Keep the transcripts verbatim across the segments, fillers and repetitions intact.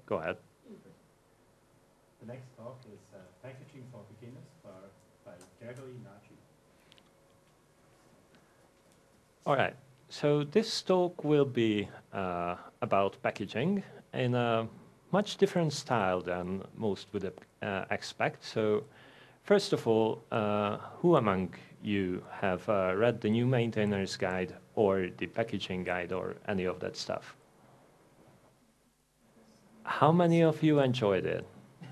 go ahead. The next talk is uh, Packaging for Beginners by, by Gregory Nagy. All right. So this talk will be uh, about packaging in a much different style than most would uh, expect. So first of all, uh, who among you have uh, read the new Maintainer's Guide or the Packaging Guide or any of that stuff? How many of you enjoyed it?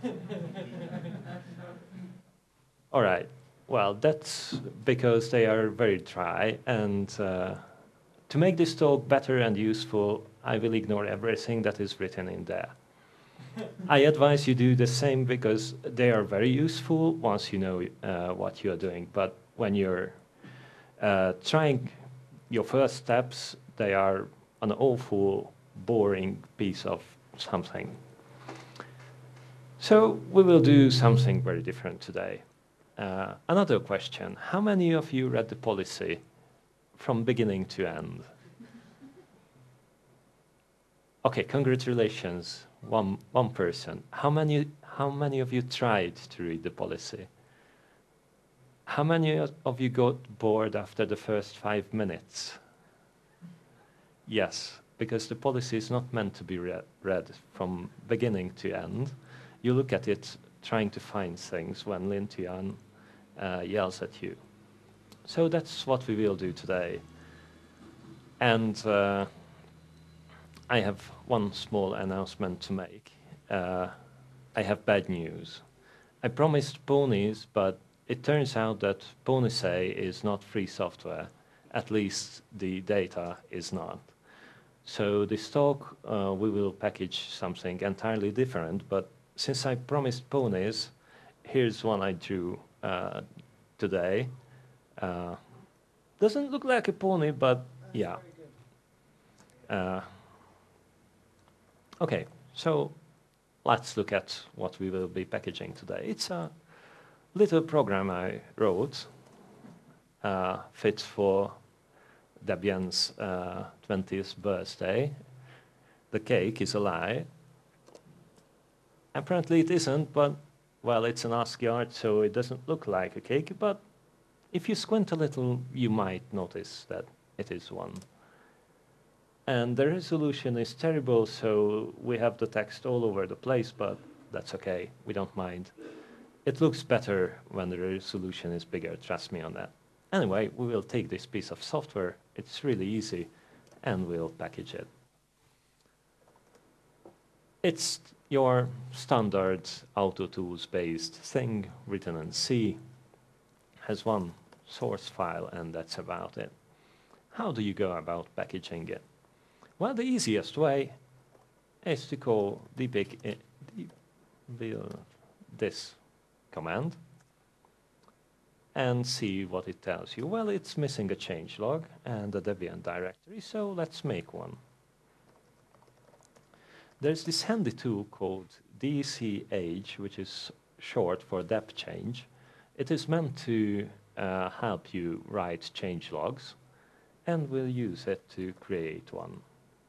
All right. Well, that's because they are very dry, and uh, to make this talk better and useful, I will ignore everything that is written in there. I advise you do the same because they are very useful once you know uh, what you are doing. But when you're uh, trying your first steps, they are an awful, boring piece of something. So we will do something very different today. Uh, another question, how many of you read the policy from beginning to end? Okay, congratulations, one, one person. How many, how many of you tried to read the policy? How many of you got bored after the first five minutes? Yes, because the policy is not meant to be read, read from beginning to end. You look at it trying to find things when Lin Tian uh, yells at you. So that's what we will do today. And uh, I have one small announcement to make. Uh, I have bad news. I promised ponies, but it turns out that Ponisay is not free software. At least the data is not. So this talk, uh, we will package something entirely different, but since I promised ponies, here's one I drew uh, today. Uh, doesn't look like a pony, but yeah. Uh, okay, so let's look at what we will be packaging today. It's a little program I wrote, uh, fit for Debian's uh, twentieth birthday. The cake is a lie. Apparently it isn't, but, well, it's an ASCII art, so it doesn't look like a cake, but if you squint a little, you might notice that it is one. And the resolution is terrible, so we have the text all over the place, but that's okay, we don't mind. It looks better when the resolution is bigger, trust me on that. Anyway, we will take this piece of software, it's really easy, and we'll package it. It's your standard AutoTools-based thing written in C, has one source file, and that's about it. How do you go about packaging it? Well, the easiest way is to call dpic this command and see what it tells you. Well, it's missing a changelog and a Debian directory, so let's make one. There's this handy tool called D C H, which is short for dep change. It is meant to uh, help you write changelogs, and we'll use it to create one.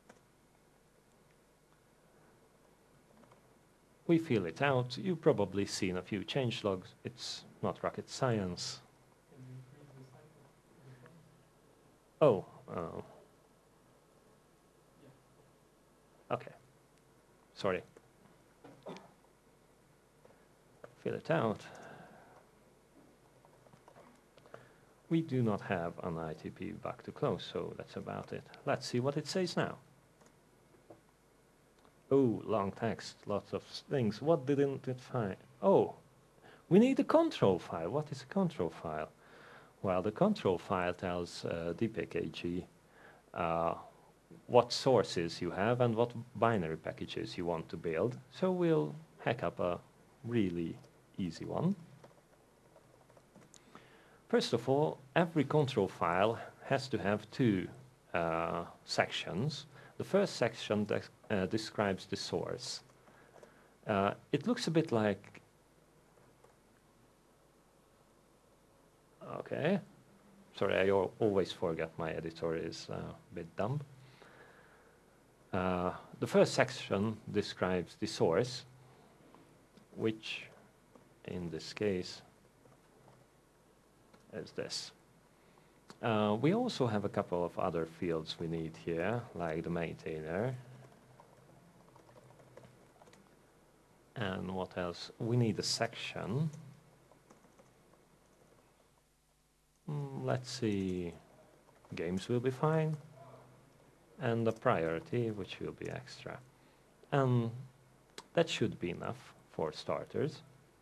We fill it out. You've probably seen a few changelogs. It's not rocket science. Oh. Uh, okay. Sorry. Fill it out. We do not have an I T P bug to close, so that's about it. Let's see what it says now. Oh, long text, lots of things. What didn't it find? Oh, we need a control file. What is a control file? Well, the control file tells uh, dpkg uh, what sources you have and what binary packages you want to build. So we'll hack up a really easy one. First of all, every control file has to have two uh, sections. The first section de uh, describes the source. Uh, it looks a bit like... Okay. Sorry, I always forget my editor is uh, a bit dumb. Uh, the first section describes the source, which in this case is this. Uh, we also have a couple of other fields we need here, like the maintainer. And what else? We need a section. Mm, let's see, games will be fine. And a priority, which will be extra. And that should be enough for starters.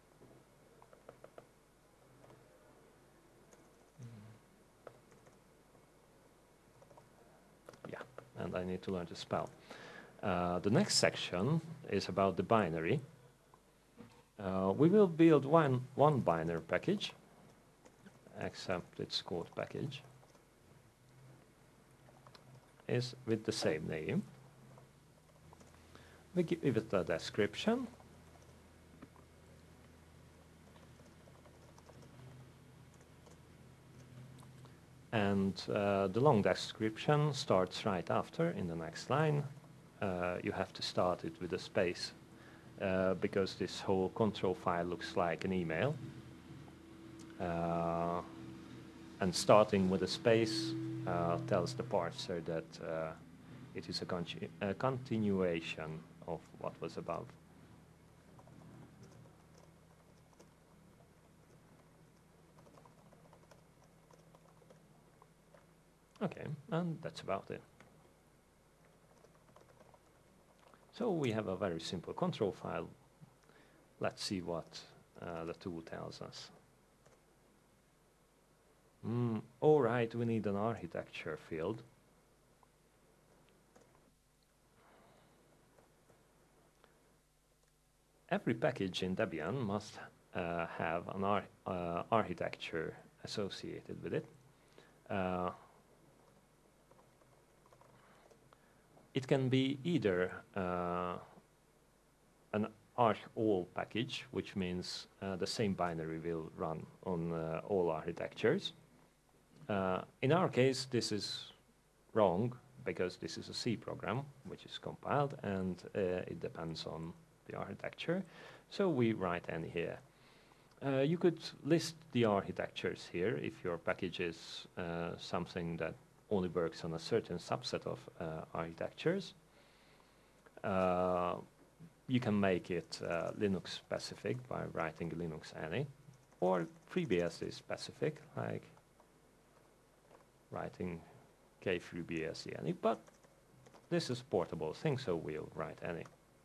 Yeah, and I need to learn to spell. Uh, the next section is about the binary. Uh, we will build one, one binary package, except it's called package, is with the same name. We give it a description. And uh, the long description starts right after in the next line. Uh, you have to start it with a space uh, because this whole control file looks like an email. Uh, and starting with a space uh, tells the parser that uh, it is a, conti a continuation of what was above. Okay, and that's about it. So we have a very simple control file. Let's see what uh, the tool tells us. Mm, all right, we need an architecture field. Every package in Debian must uh, have an ar uh, architecture associated with it. Uh, it can be either uh, an arch all package, which means uh, the same binary will run on uh, all architectures. Uh, in our case, this is wrong because this is a C program which is compiled and uh, it depends on the architecture. So we write any here. Uh, you could list the architectures here if your package is uh, something that only works on a certain subset of uh, architectures. Uh, you can make it uh, Linux specific by writing Linux any, or FreeBSD specific, like writing kFreeBSD any, but this is a portable thing, so we'll write any.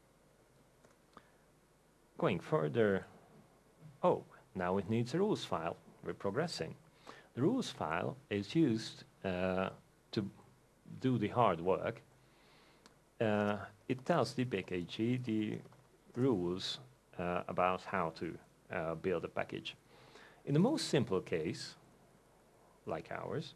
Going further, oh, now it needs a rules file. We're progressing. The rules file is used uh, to do the hard work. Uh, it tells the B K G the rules uh, about how to uh, build a package. In the most simple case, like ours,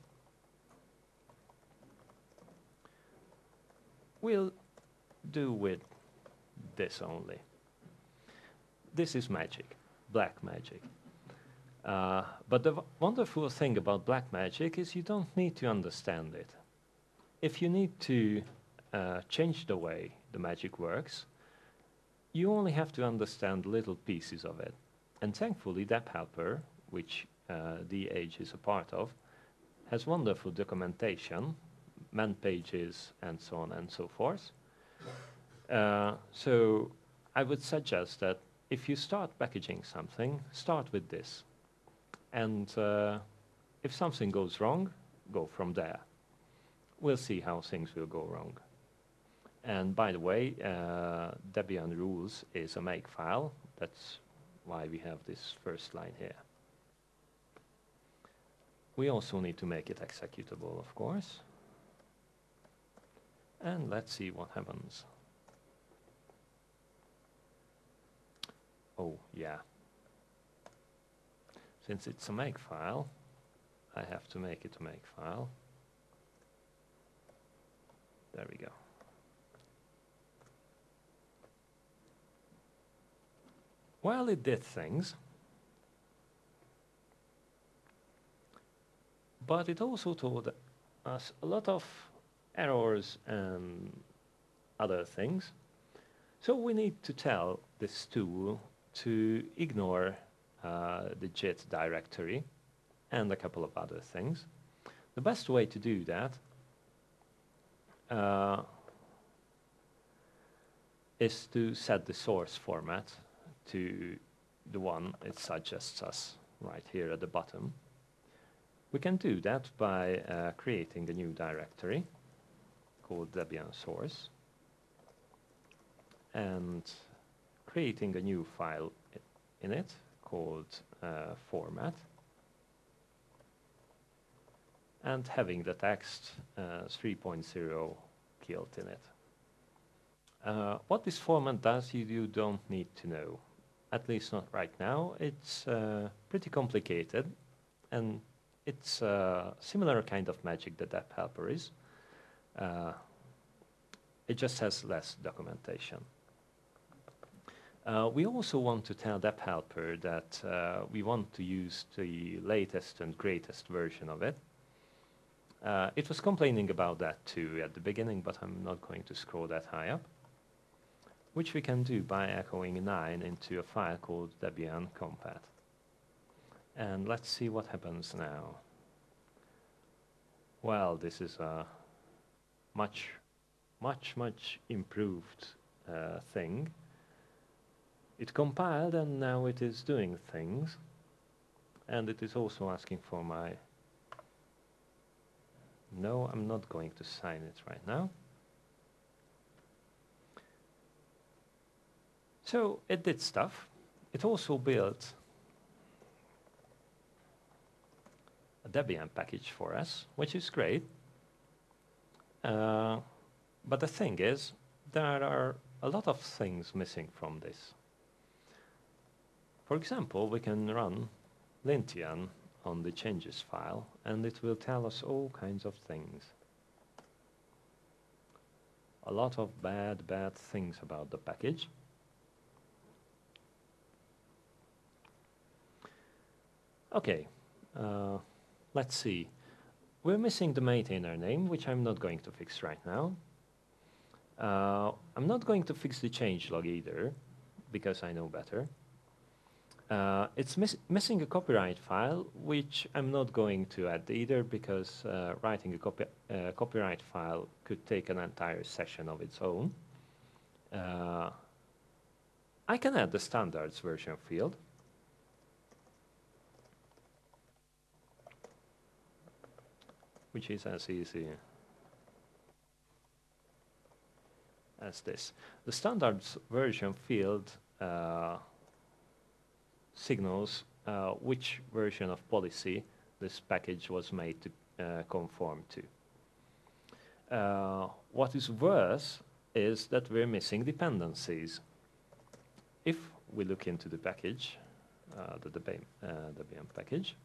we'll do with this only. This is magic, black magic. Uh, but the wonderful thing about black magic is you don't need to understand it. If you need to uh, change the way the magic works, you only have to understand little pieces of it. And thankfully, DebHelper, which uh, D H is a part of, has wonderful documentation, man pages, and so on and so forth. Uh, so I would suggest that if you start packaging something, start with this. And uh, if something goes wrong, go from there. We'll see how things will go wrong. And by the way, uh, Debian rules is a makefile. That's why we have this first line here. We also need to make it executable, of course. And let's see what happens. Oh, yeah. Since it's a makefile, I have to make it a makefile. There we go. Well, it did things, but it also told us a lot of errors and other things. So we need to tell this tool to ignore uh, the JIT directory and a couple of other things. The best way to do that uh, is to set the source format to the one it suggests us right here at the bottom. We can do that by uh, creating a new directory called Debian source and creating a new file in it called uh, format and having the text uh, three point zero killed in it. Uh, what this format does, you, you don't need to know, at least not right now. It's uh, pretty complicated, and it's a similar kind of magic that Deb Helper is. Uh, it just has less documentation. Uh, we also want to tell Deb Helper that uh, we want to use the latest and greatest version of it. Uh, it was complaining about that too at the beginning, but I'm not going to scroll that high up, which we can do by echoing nine into a file called Debian compat. And let's see what happens now. Well, this is a much, much, much improved uh, thing. It compiled and now it is doing things. And it is also asking for my... No, I'm not going to sign it right now. So it did stuff. It also built a Debian package for us, which is great. Uh, but the thing is, there are a lot of things missing from this. For example, we can run lintian on the changes file, and it will tell us all kinds of things. A lot of bad, bad things about the package. Okay, uh, let's see. We're missing the maintainer name, which I'm not going to fix right now. Uh, I'm not going to fix the changelog either, because I know better. Uh, it's miss missing a copyright file, which I'm not going to add either, because uh, writing a copy uh, copyright file could take an entire session of its own. Uh, I can add the standards version field. Which is as easy as this. The standards version field uh, signals uh, which version of policy this package was made to uh, conform to. Uh, what is worse is that we're missing dependencies. If we look into the package, uh, the Debian uh, Debian package,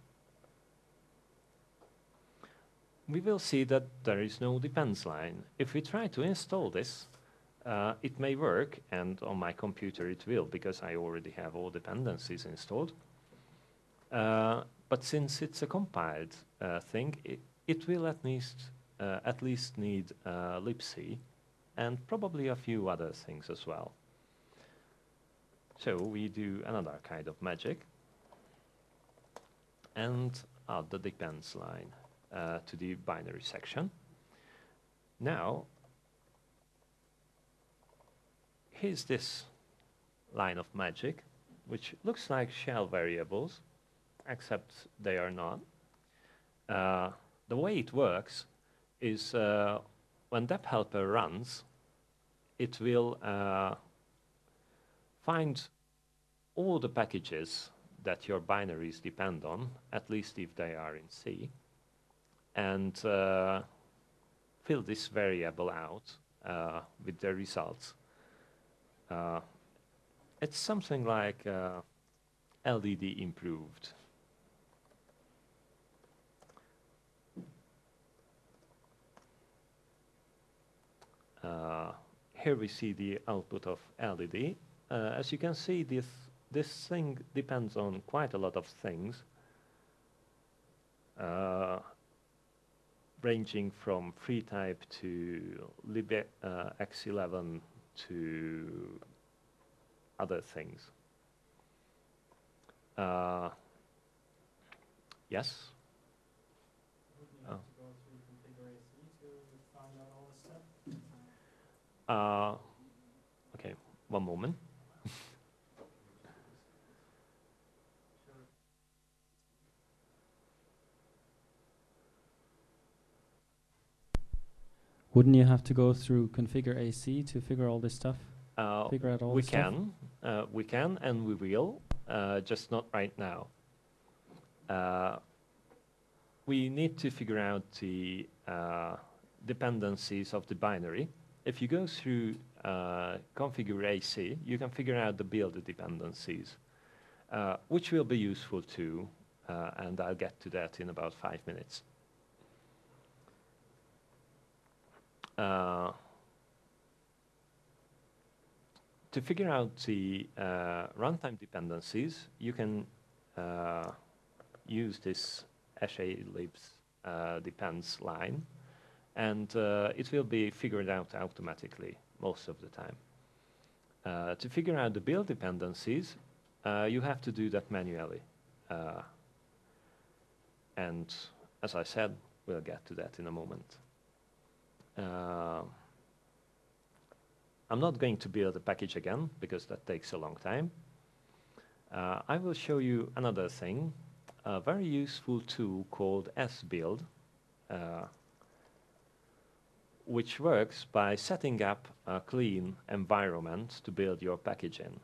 we will see that there is no depends line. If we try to install this, uh, it may work, and on my computer it will, because I already have all dependencies installed. Uh, but since it's a compiled uh, thing, it, it will at least, uh, at least need uh, libc, and probably a few other things as well. So we do another kind of magic, and add the depends line Uh, to the binary section. Now, here's this line of magic, which looks like shell variables, except they are not. Uh, the way it works is uh, when Deb Helper runs, it will uh, find all the packages that your binaries depend on, at least if they are in C, and uh, fill this variable out uh, with the results. Uh, it's something like uh, L D D improved. Uh, here we see the output of L D D. Uh, as you can see, this, this thing depends on quite a lot of things. Uh, ranging from free type to lib uh, X eleven to other things. Uh, yes? Wouldn't you Oh. have to go through configure A C to find out all this stuff? Uh, okay, one moment. Sure. Wouldn't you have to go through configure A C to figure all this stuff? Uh, Figure out all we the stuff? can, uh, we can, and we will, uh, just not right now. Uh, we need to figure out the uh, dependencies of the binary. If you go through uh, configure A C, you can figure out the build dependencies, uh, which will be useful too, uh, and I'll get to that in about five minutes. Uh, to figure out the uh, runtime dependencies, you can uh, use this hashlibs uh, depends line, and uh, it will be figured out automatically most of the time. Uh, to figure out the build dependencies, uh, you have to do that manually. Uh, and as I said, we'll get to that in a moment. Uh, I'm not going to build a package again, because that takes a long time. Uh, I will show you another thing, a very useful tool called sbuild, uh, which works by setting up a clean environment to build your package in.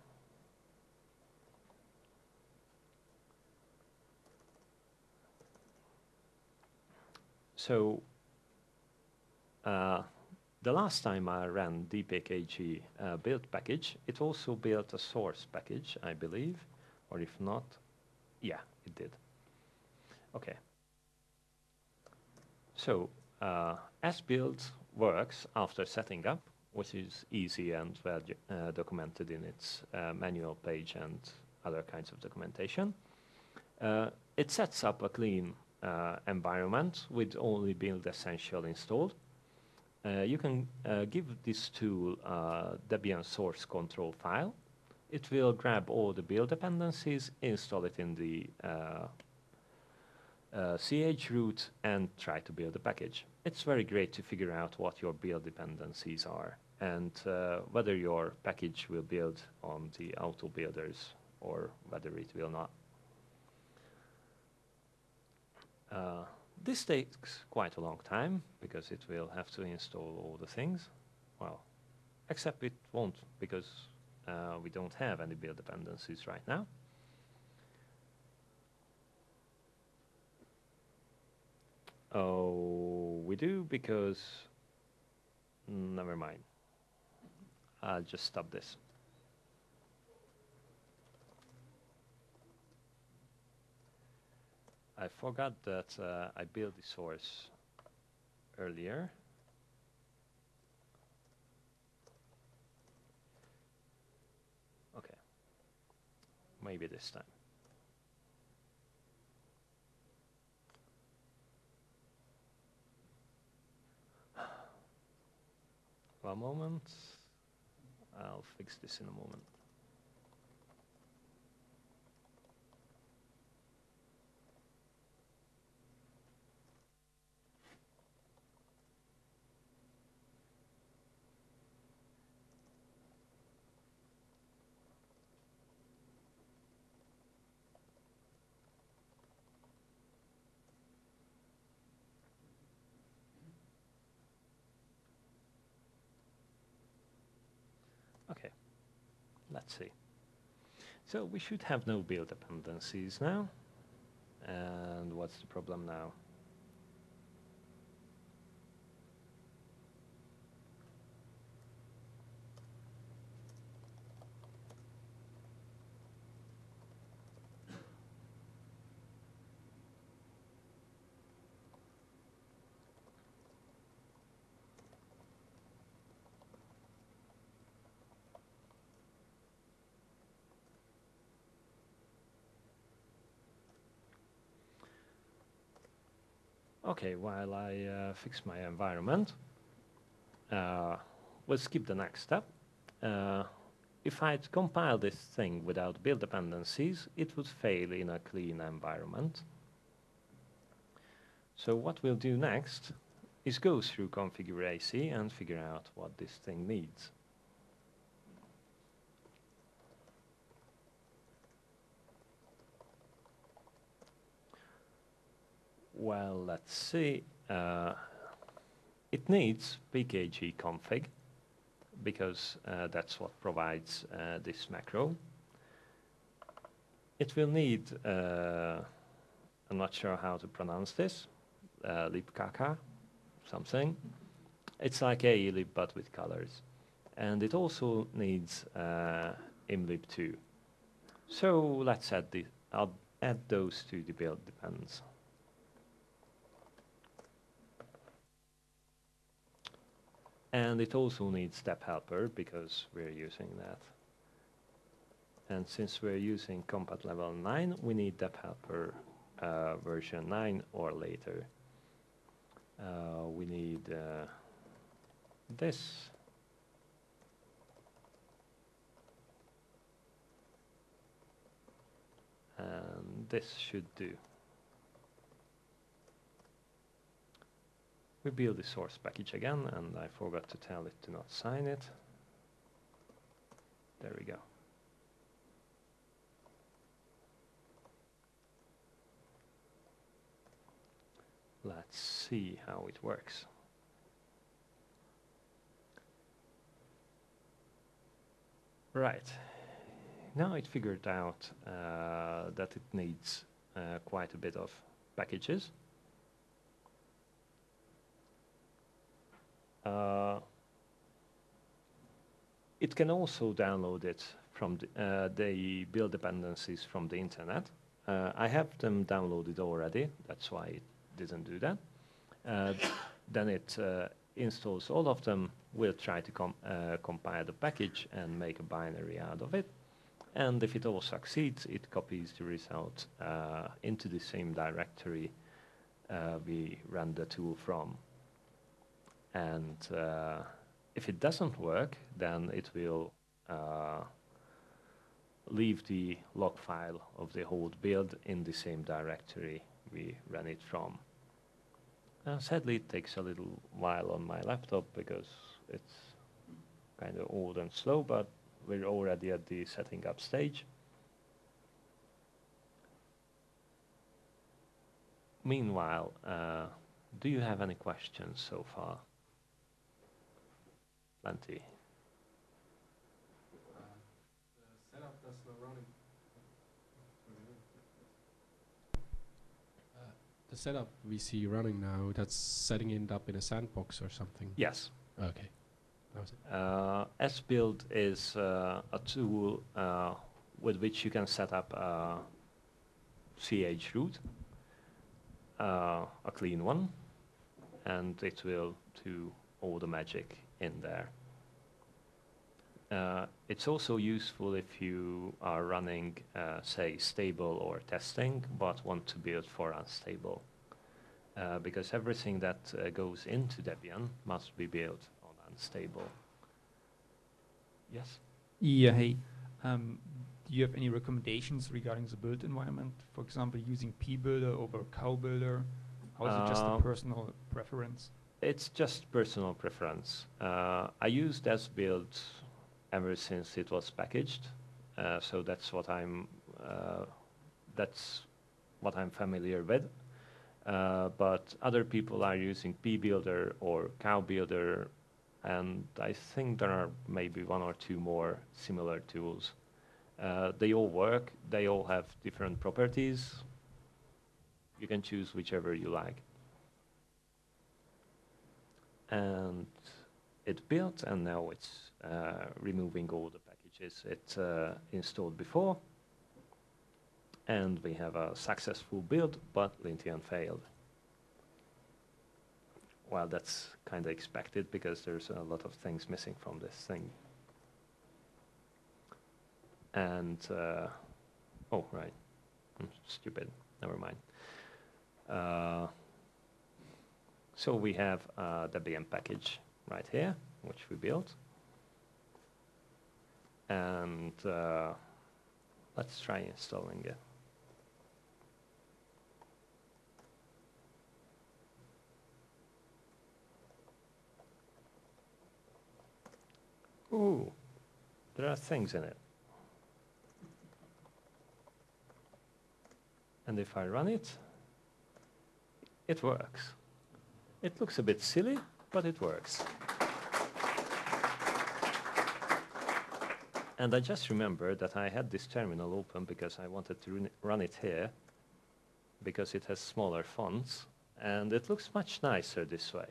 So, uh, the last time I ran dpkg uh, build package, it also built a source package, I believe, or if not, yeah, it did. Okay. So, uh, sbuild works after setting up, which is easy and well uh, documented in its uh, manual page and other kinds of documentation. Uh, it sets up a clean uh, environment with only build essential installed. Uh, you can uh, give this tool a Debian source control file. It will grab all the build dependencies, install it in the uh, uh, chroot, and try to build a package. It's very great to figure out what your build dependencies are and uh, whether your package will build on the auto builders or whether it will not. Uh, this takes quite a long time because it will have to install all the things. Well, except it won't, because uh, we don't have any build dependencies right now. Oh, we do, because never mind. I'll just stop this. I forgot that uh, I built the source earlier. Okay, maybe this time. One moment. I'll fix this in a moment. Okay, let's see. So we should have no build dependencies now. And what's the problem now? Okay, while I uh, fix my environment, uh, we'll skip the next step. Uh, if I'd compile this thing without build dependencies, it would fail in a clean environment. So what we'll do next is go through configure A C and figure out what this thing needs. Well, let's see. Uh, it needs pkg-config because uh, that's what provides uh, this macro. It will need, uh, I'm not sure how to pronounce this, uh, libkk, something. It's like aelib but with colors. And it also needs uh, imlib two. So let's add, the, I'll add those to the build depends. And it also needs step helper because we're using that. And since we're using compat level nine, we need dep helper uh, version nine or later. Uh, we need uh, this. And this should do. We build the source package again, and I forgot to tell it to not sign it. There we go. Let's see how it works. Right. Now it figured out uh, that it needs uh, quite a bit of packages. Uh, it can also download it from the, uh, the build dependencies from the internet. Uh, I have them downloaded already, that's why it didn't do that. Uh, then it uh, installs all of them, will try to com uh, compile the package and make a binary out of it. And if it all succeeds, it copies the result uh, into the same directory uh, we ran the tool from. And uh, if it doesn't work, then it will uh, leave the log file of the whole build in the same directory we ran it from. Uh, sadly, it takes a little while on my laptop because it's kind of old and slow, but we're already at the setting up stage. Meanwhile, uh, do you have any questions so far? Plenty. Uh, the setup that's not running. Uh, the setup we see running now, that's setting it up in a sandbox or something? Yes. Okay. That was it. Uh, S-Build is uh, a tool uh, with which you can set up a C H root, uh, a clean one, and it will do all the magic in there. Uh, it's also useful if you are running, uh, say, stable or testing, but want to build for unstable. Uh, because everything that uh, goes into Debian must be built on unstable. Yes? Yeah, hey. Um, do you have any recommendations regarding the build environment? For example, using pbuilder over cowbuilder? Or is it just a Uh, personal preference? It's just personal preference. Uh, I used S-Build ever since it was packaged, uh, so that's what I'm uh, that's what I'm familiar with. Uh, but other people are using pbuilder or cowbuilder, and I think there are maybe one or two more similar tools. Uh, they all work. They all have different properties. You can choose whichever you like. And it built, and now it's uh, removing all the packages it uh, installed before. And we have a successful build, but Lintian failed. Well, that's kind of expected because there's a lot of things missing from this thing. And, uh, oh, right, I'm stupid, never mind. Uh, So we have a Debian package right here, which we built. And uh, let's try installing it. Ooh, there are things in it. And if I run it, it works. It looks a bit silly, but it works. And I just remembered that I had this terminal open because I wanted to run it, run it here, because it has smaller fonts, and it looks much nicer this way.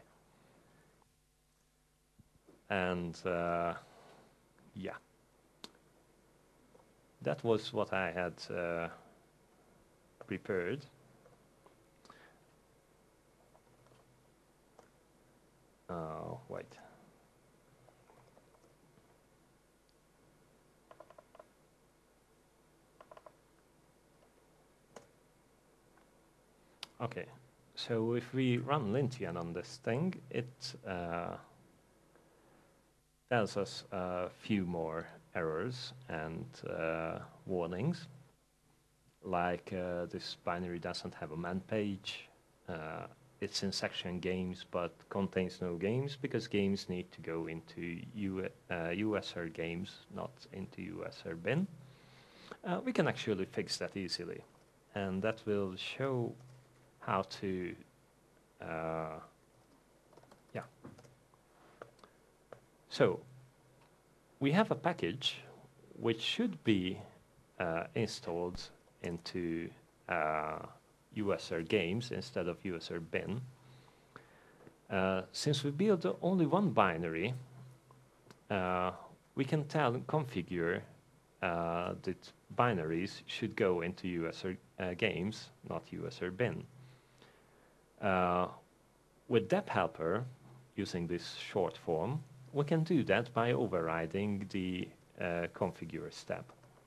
And uh, yeah, that was what I had uh, prepared. Oh, wait. Okay, so if we run lintian on this thing, it uh, tells us a few more errors and uh, warnings, like uh, this binary doesn't have a man page, uh, it's in section games but contains no games because games need to go into U uh, U S R games, not into U S R bin. Uh, we can actually fix that easily, and that will show how to, uh, yeah. So we have a package which should be uh, installed into uh, U S R games instead of U S R bin. Uh, since we build only one binary, uh, we can tell configure uh, that binaries should go into U S R uh, games, not U S R bin. Uh, with deb helper, using this short form, we can do that by overriding the uh, configure step.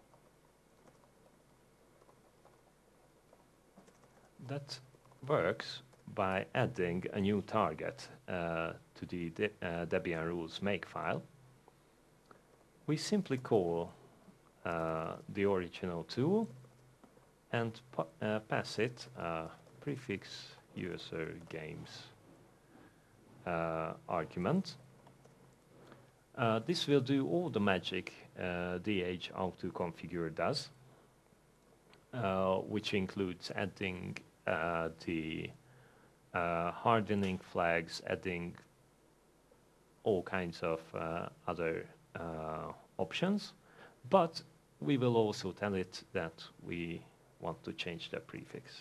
That works by adding a new target uh, to the de uh, Debian rules make file. We simply call uh, the original tool and uh, pass it a prefix U S R games uh, argument. Uh, this will do all the magic uh, dhautoconfigure does, uh, which includes adding uh, the uh, hardening flags, adding all kinds of uh, other uh, options, but we will also tell it that we want to change the prefix.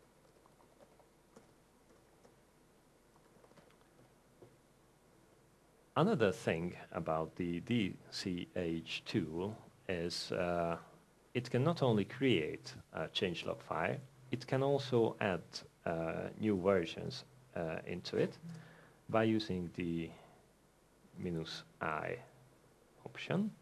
Another thing about the D C H tool is uh, it can not only create a changelog file, it can also add uh, new versions uh, into it by using the minus I option.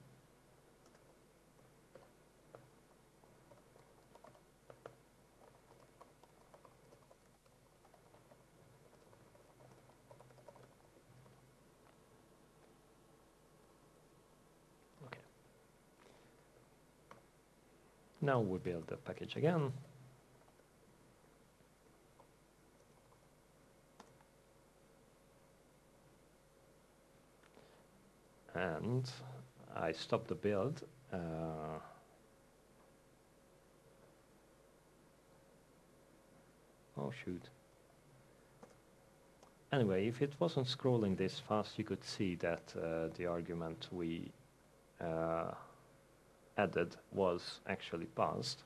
Okay. Now we build the package again. And I stop the build. Uh, oh shoot. Anyway, if it wasn't scrolling this fast, you could see that uh, the argument we uh, added was actually passed.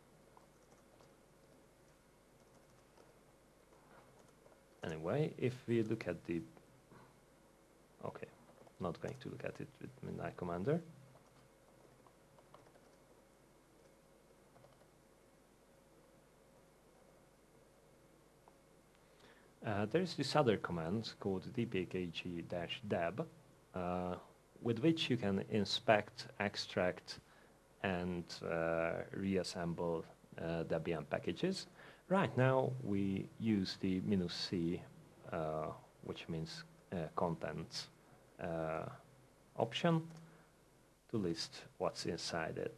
Anyway, if we look at the, okay. Not going to look at it with Midnight Commander. Uh, there is this other command called dpkg-deb, uh, with which you can inspect, extract, and uh, reassemble uh, Debian packages. Right now, we use the minus C uh, which means uh, contents uh, option to list what's inside it.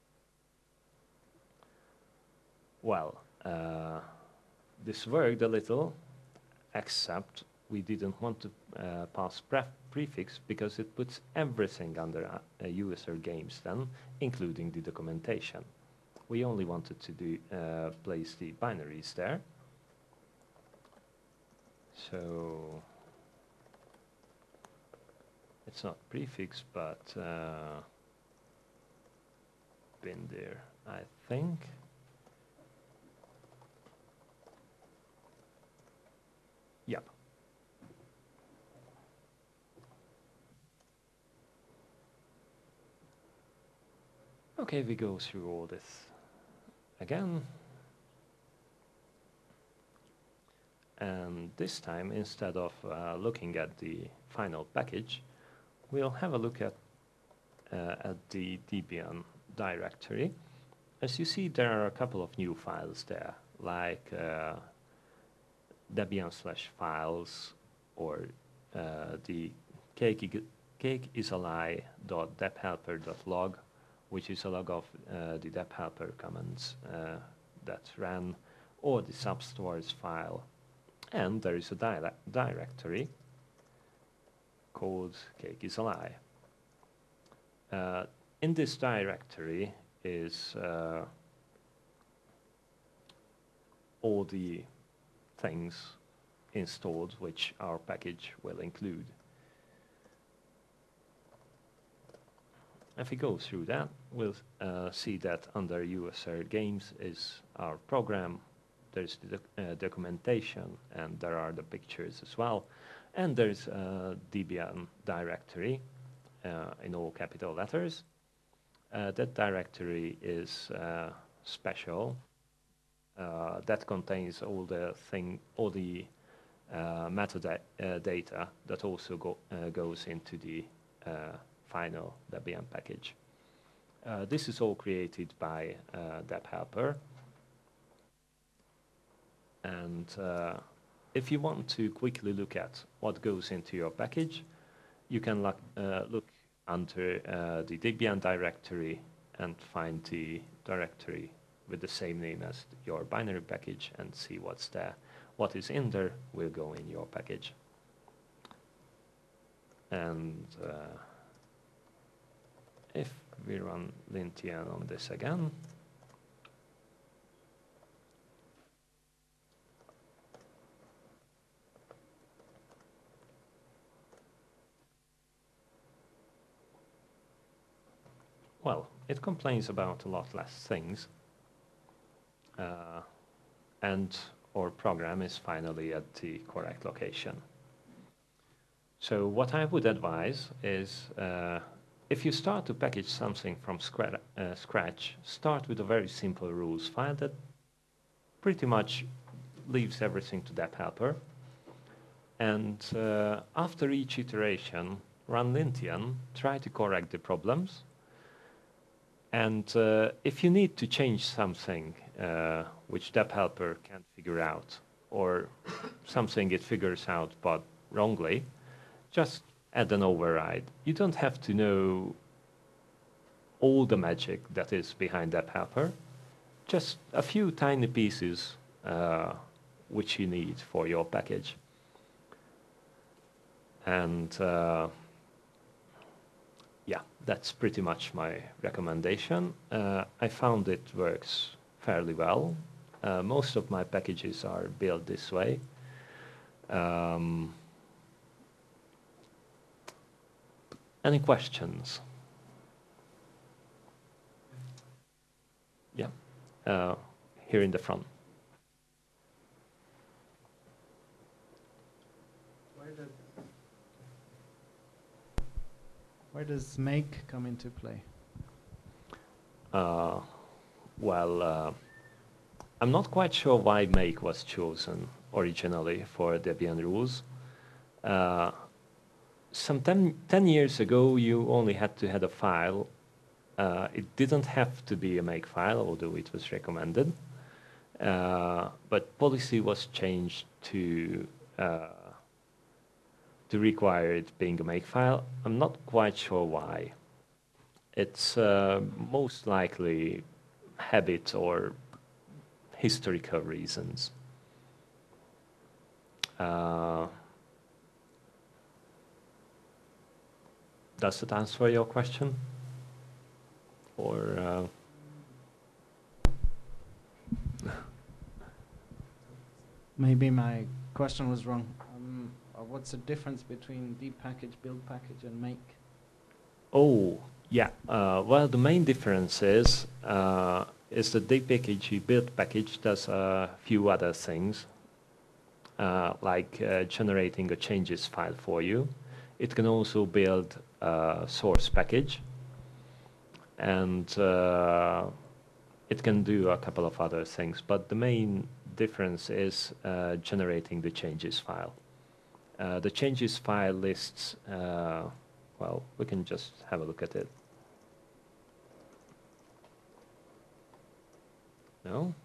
Well, uh, this worked a little, except we didn't want to uh, pass pref prefix because it puts everything under a, a user games then, including the documentation. We only wanted to do uh, place the binaries there. So it's not prefix, but uh, been there, I think. Yep. Okay, we go through all this again. And this time, instead of uh, looking at the final package, we'll have a look at, uh, at the Debian directory. As you see, there are a couple of new files there, like uh, Debian slash files, or uh, the cake, cake is a lie dot debhelper dot log, which is a log of uh, the debhelper commands uh, that ran, or the substores file. And there is a di directory called cake is a lie. Uh, in this directory is uh, all the things installed which our package will include. If we go through that, we'll uh, see that under user games is our program. There's the doc uh, documentation, and there are the pictures as well. And there's a Debian directory uh, in all capital letters. Uh, that directory is uh, special. Uh, that contains all the thing, all the uh, metadata uh, data that also go, uh, goes into the uh, final Debian package. Uh, this is all created by uh, debhelper. And uh, if you want to quickly look at what goes into your package, you can look, uh, look under uh, the Debian directory and find the directory with the same name as your binary package and see what's there. What is in there will go in your package. And uh, if we run lintian on this again, well, it complains about a lot less things, uh, and our program is finally at the correct location. So what I would advise is, uh, if you start to package something from scra uh, scratch, start with a very simple rules file that pretty much leaves everything to debhelper. And uh, after each iteration, run lintian, try to correct the problems. And uh, if you need to change something uh, which debhelper can't figure out, or something it figures out but wrongly, just add an override. You don't have to know all the magic that is behind debhelper, just a few tiny pieces uh, which you need for your package. And uh, yeah, that's pretty much my recommendation. Uh, I found it works fairly well. Uh, most of my packages are built this way. Um, any questions? Yeah, uh, here in the front. Where does make come into play? Uh, well, uh, I'm not quite sure why make was chosen originally for Debian rules. Uh, some ten, ten years ago, you only had to have a file. Uh, it didn't have to be a make file, although it was recommended. Uh, but policy was changed to uh, to require it being a makefile. I'm not quite sure why. It's uh, most likely habit or historical reasons. Uh, does it answer your question? Or uh, Maybe my question was wrong. Um, uh, what's the difference between deep package, build package, and make? oh, yeah. Uh, well, the main difference is uh, is the dpkg build package does a few other things, uh, like uh, generating a changes file for you. It can also build a source package, and uh, it can do a couple of other things. But the main difference is uh, generating the changes file. Uh, the changes file lists, uh, well, we can just have a look at it. No?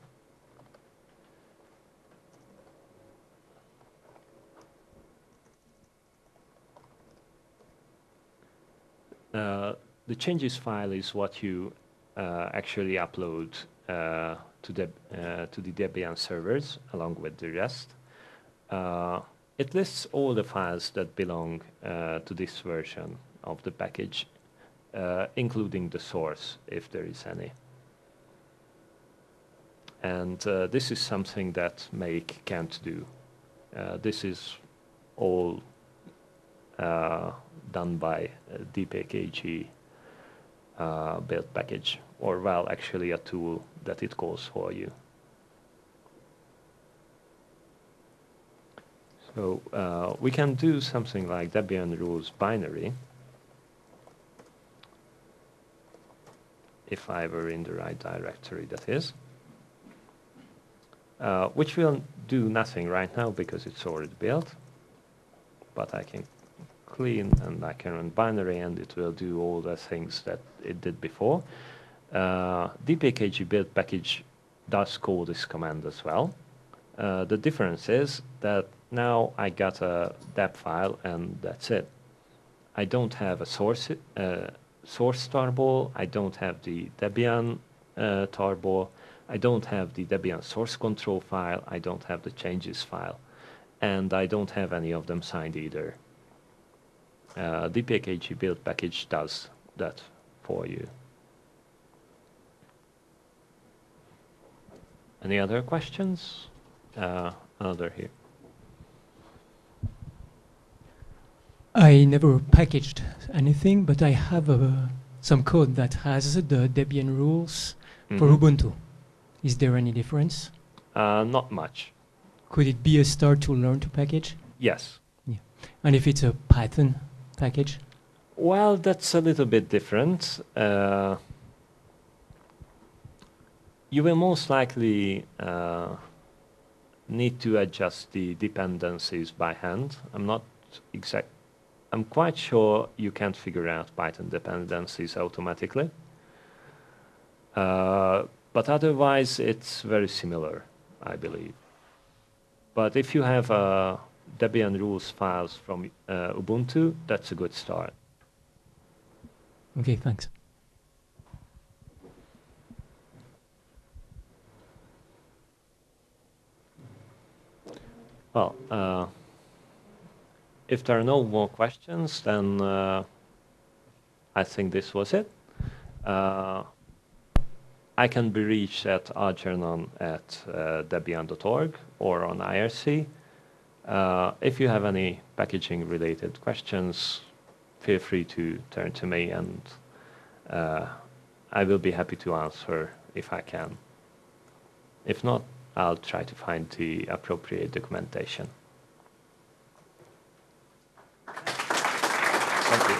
Uh, the changes file is what you uh, actually upload uh, to the uh, to the Debian servers along with the rest. Uh, it lists all the files that belong uh, to this version of the package, uh, including the source, if there is any. And uh, this is something that Make can't do. Uh, this is all uh, done by uh, dpkg uh, build package, or well, actually a tool that it calls for you. So uh, we can do something like Debian rules binary, if I were in the right directory, that is, uh, which will do nothing right now because it's already built, but I can clean and I can run binary and it will do all the things that it did before. Uh, dpkg build package does call this command as well. Uh, the difference is that now I got a deb file and that's it. I don't have a source uh, source tarball. I don't have the Debian uh, tarball. I don't have the Debian source control file. I don't have the changes file, and I don't have any of them signed either. Uh, dpkg build package does that for you. Any other questions? Uh, another here. I never packaged anything, but I have uh, some code that has the Debian rules Mm-hmm. for Ubuntu. Is there any difference? Uh, not much. Could it be a start to learn to package? Yes. And if it's a Python package? Well, that's a little bit different. Uh, you will most likely uh, need to adjust the dependencies by hand. I'm not exact. I'm quite sure you can't figure out Python dependencies automatically. Uh, but otherwise, it's very similar, I believe. But if you have uh, Debian rules files from uh, Ubuntu, that's a good start. Okay, thanks. Well, uh, if there are no more questions, then uh, I think this was it. Uh, I can be reached at algernon at uh, debian dot org or on I R C. Uh, if you have any packaging related questions, feel free to turn to me and uh, I will be happy to answer if I can. If not, I'll try to find the appropriate documentation. Thank you.